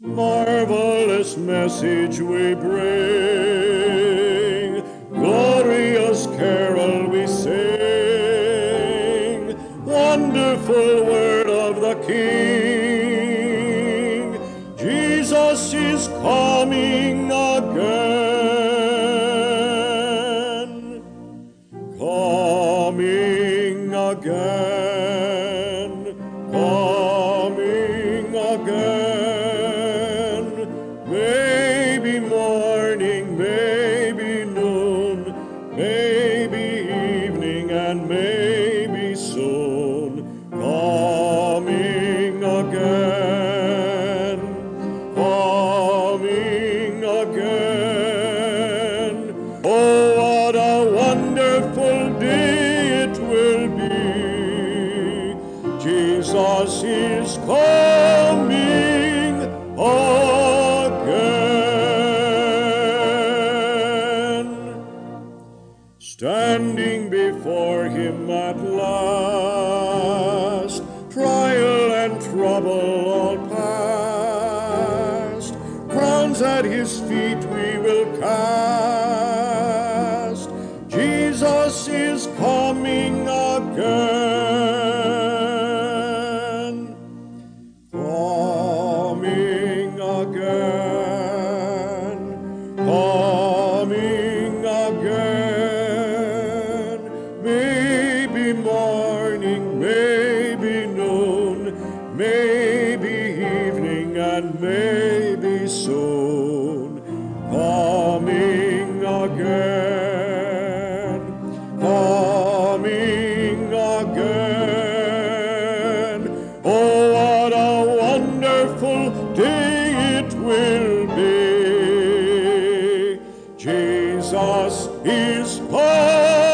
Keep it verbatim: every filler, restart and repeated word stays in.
Marvelous message we bring, glorious carol we sing, wonderful word of the King. Jesus is coming again, coming again, coming again. Maybe morning, maybe noon, maybe evening, and maybe soon. Coming again, coming again. Oh, what a wonderful day it will be. Jesus is coming again. Standing before him at last, trial and trouble all past, crowns at his feet we will cast. Jesus is coming again, coming again, coming again. Maybe morning, maybe noon, maybe evening, and maybe soon. Coming again, coming again. Oh, what a wonderful day it will be. Jesus is coming.